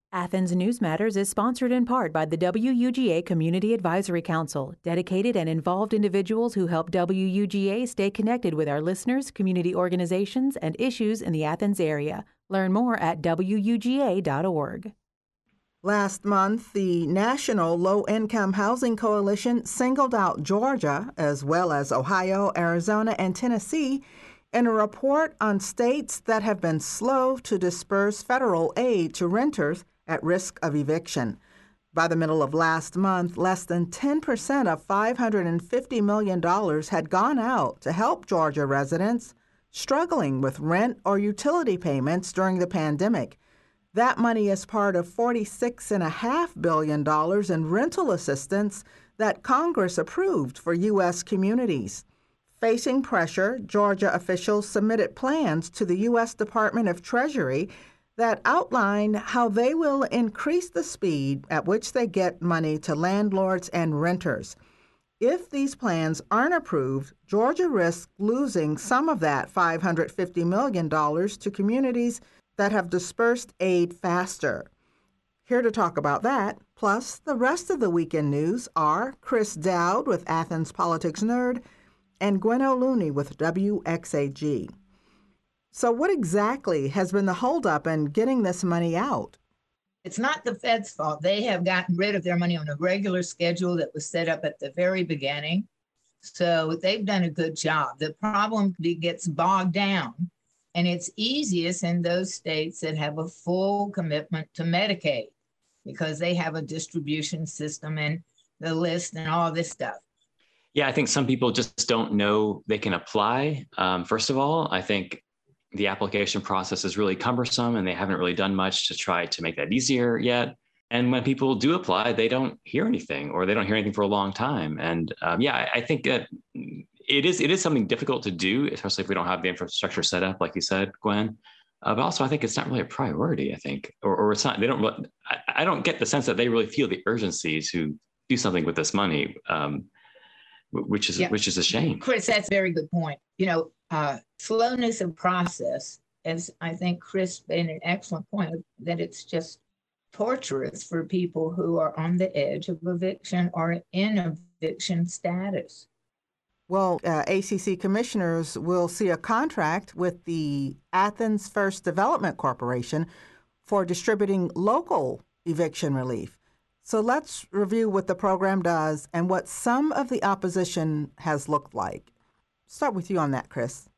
Athens News Matters is sponsored in part by the WUGA Community Advisory Council, dedicated and involved individuals who help WUGA stay connected with our listeners, community organizations, and issues in the Athens area. Learn more at WUGA.org. Last month, the National Low-Income Housing Coalition singled out Georgia, as well as Ohio, Arizona, and Tennessee, in a report on states that have been slow to disperse federal aid to renters at risk of eviction. By the middle of last month, less than 10% of $550 million had gone out to help Georgia residents struggling with rent or utility payments during the pandemic. That money is part of $46.5 billion in rental assistance that Congress approved for U.S. communities. Facing pressure, Georgia officials submitted plans to the U.S. Department of Treasury that outline how they will increase the speed at which they get money to landlords and renters. If these plans aren't approved, Georgia risks losing some of that $550 million to communities that have dispersed aid faster. Here to talk about that, plus the rest of the weekend news, are Chris Dowd with Athens Politics Nerd and Gwen O'Looney with WXAG. So what exactly has been the holdup in getting this money out? It's not the Fed's fault. They have gotten rid of their money on a regular schedule that was set up at the very beginning. So they've done a good job. The problem gets bogged down, and it's easiest in those states that have a full commitment to Medicaid because they have a distribution system and the list and all this stuff. Yeah, I think some people just don't know they can apply. First of all, I think the application process is really cumbersome and they haven't really done much to try to make that easier yet. And when people do apply, they don't hear anything or they don't hear anything for a long time. And I think that it is something difficult to do, especially if we don't have the infrastructure set up, like you said, Gwen. But also, I think it's not really a priority, I think, or it's not, I don't get the sense that they really feel the urgency to do something with this money, which is a shame. Chris, that's a very good point. Slowness of process, as I think Chris made an excellent point, that it's just torturous for people who are on the edge of eviction or in eviction status. Well, ACC commissioners will see a contract with the Athens First Development Corporation for distributing local eviction relief. So let's review what the program does and what some of the opposition has looked like. Start with you on that, Chris.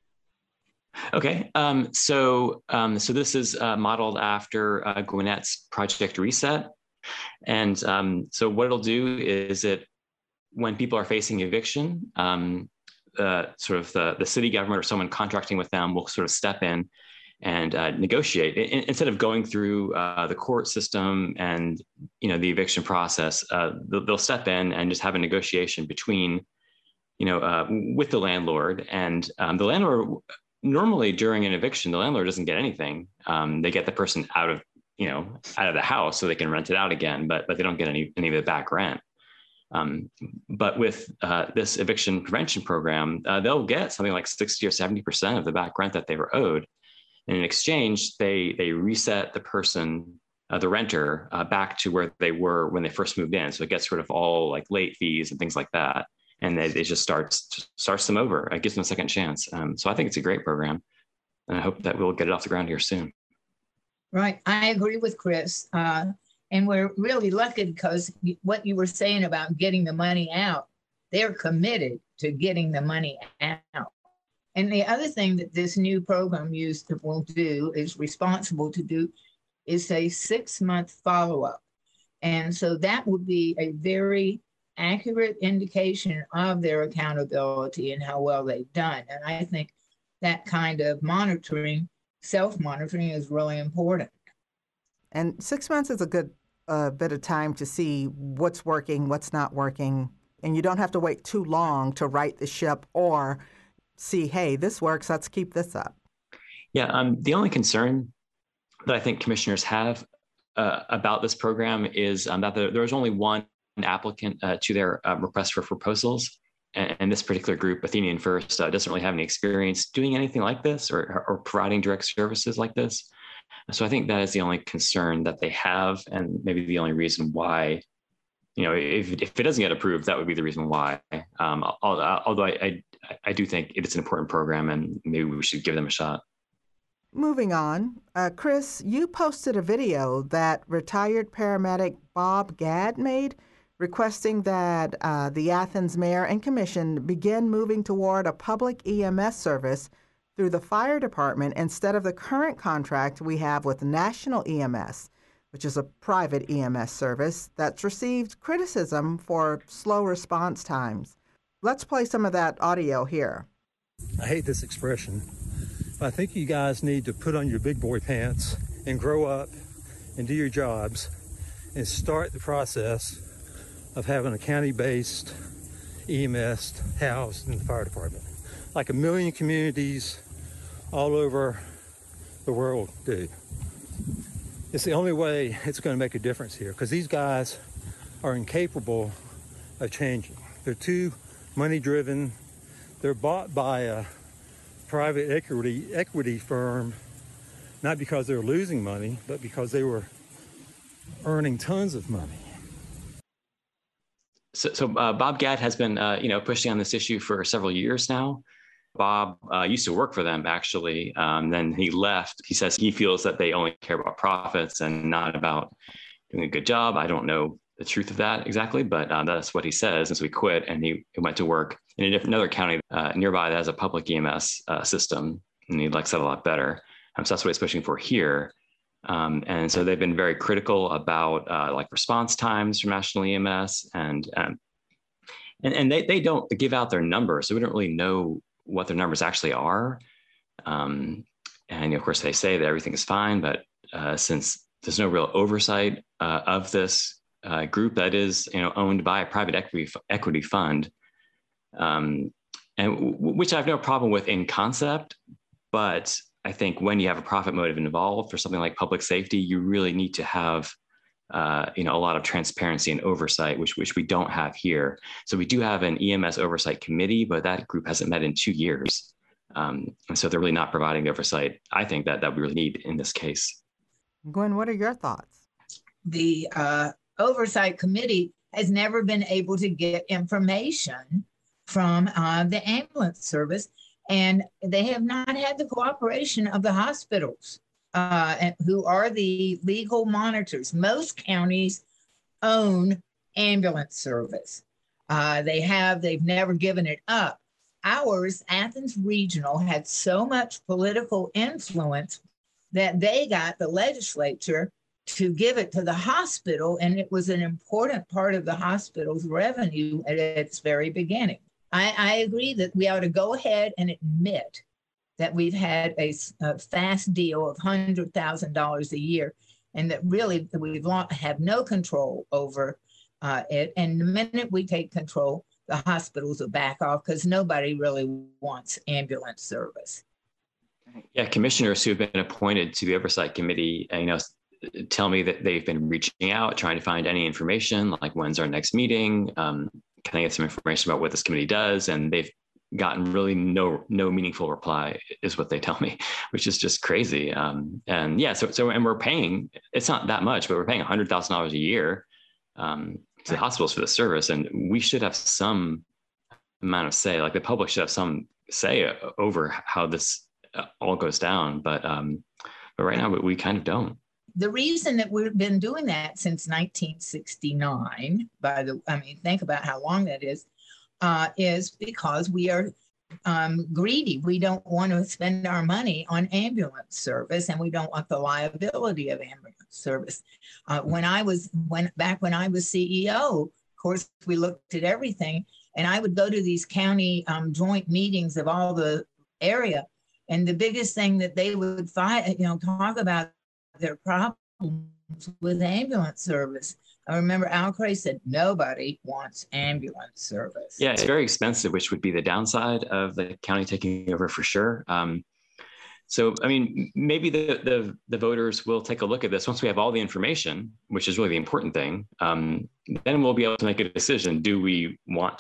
Okay, so this is modeled after Gwinnett's Project Reset. And so what it'll do is when people are facing eviction, the city government or someone contracting with them will sort of step in and negotiate instead of going through the court system and the eviction process. They'll step in and just have a negotiation between with the landlord, and the landlord. Normally during an eviction, the landlord doesn't get anything. They get the person out of the house so they can rent it out again, but they don't get any of the back rent. But with this eviction prevention program, they'll get something like 60 or 70% of the back rent that they were owed. And in exchange, they reset the person, the renter, back to where they were when they first moved in. So it gets rid of all like late fees and things like that. And it just starts them over. It gives them a second chance. So I think it's a great program. And I hope that we'll get it off the ground here soon. Right. I agree with Chris. And we're really lucky because what you were saying about getting the money out, they're committed to getting the money out. And the other thing that this new program is responsible to do is a 6-month follow-up. And so that would be a very accurate indication of their accountability and how well they've done. And I think that kind of monitoring, self-monitoring, is really important. And 6 months is a good bit of time to see what's working, what's not working. And you don't have to wait too long to right the ship or see, hey, this works, let's keep this up. Yeah, the only concern that I think commissioners have about this program is that there's only one applicant to their request for proposals. And this particular group, Athenian First, doesn't really have any experience doing anything like this or providing direct services like this. So I think that is the only concern that they have, and maybe the only reason why, if it doesn't get approved, that would be the reason why. Although I do think it's an important program, and maybe we should give them a shot. Moving on, Chris, you posted a video that retired paramedic Bob Gadd made requesting that the Athens mayor and commission begin moving toward a public EMS service through the fire department instead of the current contract we have with National EMS, which is a private EMS service that's received criticism for slow response times. Let's play some of that audio here. I hate this expression, but I think you guys need to put on your big boy pants and grow up and do your jobs and start the process of having a county-based EMS housed in the fire department, like 1 million communities all over the world do. It's the only way it's going to make a difference here, because these guys are incapable of changing. They're too money-driven. They're bought by a private equity firm, not because they're losing money, but because they were earning tons of money. So Bob Gadd has been, pushing on this issue for several years now. Bob used to work for them, actually. Then he left. He says he feels that they only care about profits and not about doing a good job. I don't know the truth of that exactly, but that's what he says. And so he quit, and he went to work in another county nearby that has a public EMS system, and he likes that a lot better. So that's what he's pushing for here. And so they've been very critical about like response times from National EMS, and they don't give out their numbers, so we don't really know what their numbers actually are. And of course, they say that everything is fine, but since there's no real oversight of this group that is owned by a private equity fund, and which I have no problem with in concept, but I think when you have a profit motive involved for something like public safety, you really need to have a lot of transparency and oversight, which we don't have here. So we do have an EMS oversight committee, but that group hasn't met in 2 years. And so they're really not providing oversight, I think, that we really need in this case. Gwen, what are your thoughts? The oversight committee has never been able to get information from the ambulance service, and they have not had the cooperation of the hospitals, who are the legal monitors. Most counties own ambulance service. They've never given it up. Ours, Athens Regional, had so much political influence that they got the legislature to give it to the hospital, and it was an important part of the hospital's revenue at its very beginning. I agree that we ought to go ahead and admit that we've had a fast deal of $100,000 a year, and that really we have no control over it. And the minute we take control, the hospitals will back off, because nobody really wants ambulance service. Yeah, commissioners who have been appointed to the oversight committee, tell me that they've been reaching out, trying to find any information, like when's our next meeting? Can I get some information about what this committee does? And they've gotten really no meaningful reply, is what they tell me, which is just crazy. And we're paying, it's not that much, but we're paying $100,000 a year to the hospitals for the service. And we should have some amount of say, like the public should have some say over how this all goes down. But right now we kind of don't. The reason that we've been doing that since 1969, think about how long that is because we are greedy. We don't want to spend our money on ambulance service, and we don't want the liability of ambulance service. When I was CEO, of course, we looked at everything, and I would go to these county joint meetings of all the area, and the biggest thing that they would talk about their problems with ambulance service. I remember Al Cray said, nobody wants ambulance service. Yeah, it's very expensive, which would be the downside of the county taking over for sure. So, maybe the voters will take a look at this once we have all the information, which is really the important thing. Then we'll be able to make a decision. Do we want to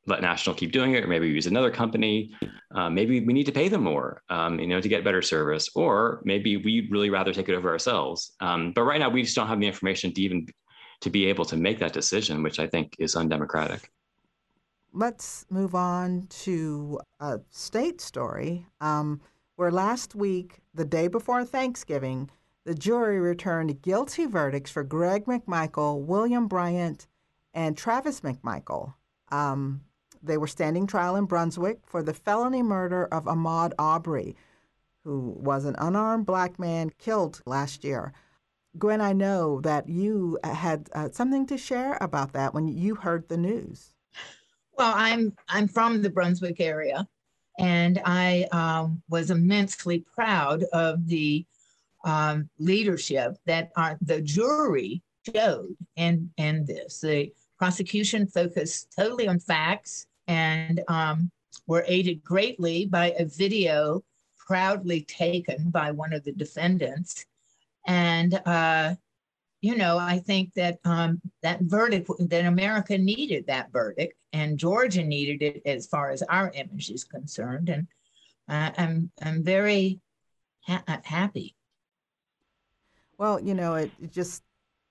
let National keep doing it, or maybe we use another company. Maybe we need to pay them more, to get better service, or maybe we'd really rather take it over ourselves. But right now, we just don't have the information to be able to make that decision, which I think is undemocratic. Let's move on to a state story where last week, the day before Thanksgiving, the jury returned guilty verdicts for Greg McMichael, William Bryant, and Travis McMichael. They were standing trial in Brunswick for the felony murder of Ahmaud Arbery, who was an unarmed black man killed last year. Gwen, I know that you had something to share about that when you heard the news. Well, I'm from the Brunswick area, and I was immensely proud of the leadership that the jury showed in this. The prosecution focused totally on facts and were aided greatly by a video proudly taken by one of the defendants. And, I think that that verdict, that America needed that verdict, and Georgia needed it as far as our image is concerned. And I'm very happy. Well, it just,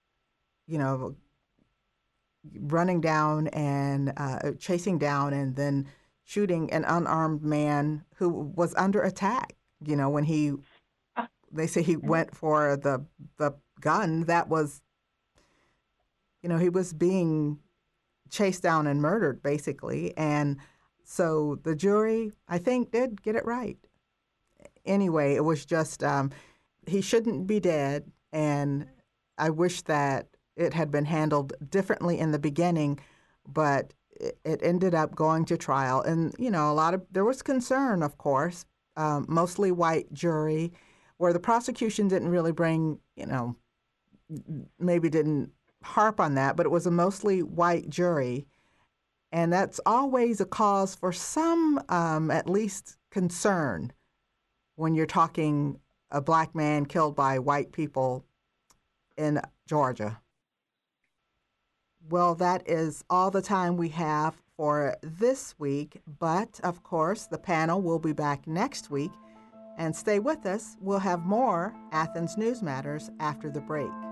running down and chasing down and then shooting an unarmed man who was under attack. When they say he went for the gun, that was, he was being chased down and murdered, basically. And so the jury, I think, did get it right. Anyway, it was just, he shouldn't be dead. And I wish that it had been handled differently in the beginning, but it ended up going to trial. And, there was concern, of course, mostly white jury, where the prosecution didn't really bring, maybe didn't harp on that, but it was a mostly white jury. And that's always a cause for some, at least, concern when you're talking a black man killed by white people in Georgia. Well, that is all the time we have for this week. But, of course, the panel will be back next week. And stay with us. We'll have more Athens News Matters after the break.